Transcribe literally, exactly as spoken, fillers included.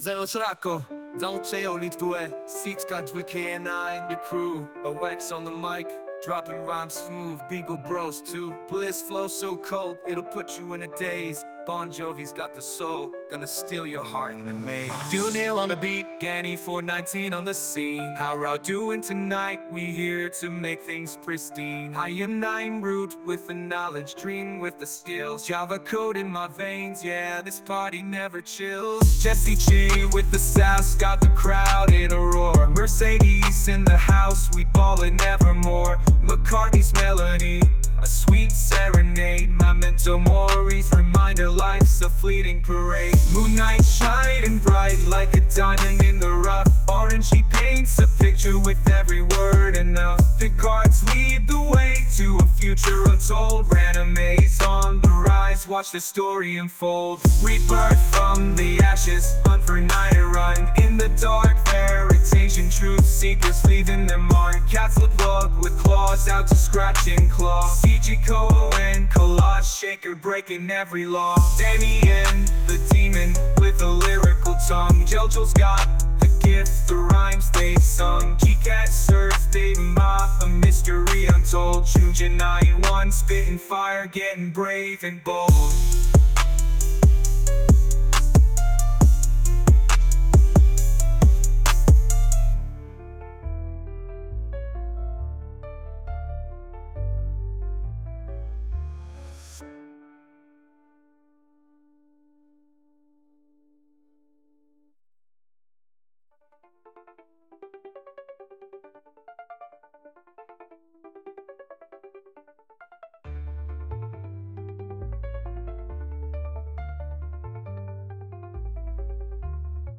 Zero Srako, Dolce only due, six got with K and I, the crew, a wax on the mic, dropping rhymes smooth, Beagle Bros too. Bliss flow so cold, it'll put you in a daze. Bon Jovi's got the soul, gonna steal your heart in a maze. Dune Hill on the beat, Ganny four nineteen on the scene. How we doing tonight? We here to make things pristine. I am nine root with the knowledge, dream with the skills. Java code in my veins, yeah, this party never chills. Jesse G with the sass, got the crowd in a roar. Mercedes in the house, we ballin' evermore. McCartney's melody, a sweet serenade. Memento Mori's reminder, life's a fleeting parade. Moon night shining bright like a diamond in the rough. Orangey paints a picture with every word enough. The cards lead the way to a future untold. Ranima's on the rise, watch the story unfold. Rebirth from the ashes, hunt for night and run. In the dark, veritasian truth seekers leaving their mark. Cats look bug with claws out to scratch and claw. C G Cohen, collage shaker breaking every law. Damien, the demon with a lyrical tongue. Jojo's got the gift, the rhymes they sung. G-Cat surf, Dave Ma, a mystery untold. June nine one, spitting fire, getting brave and bold.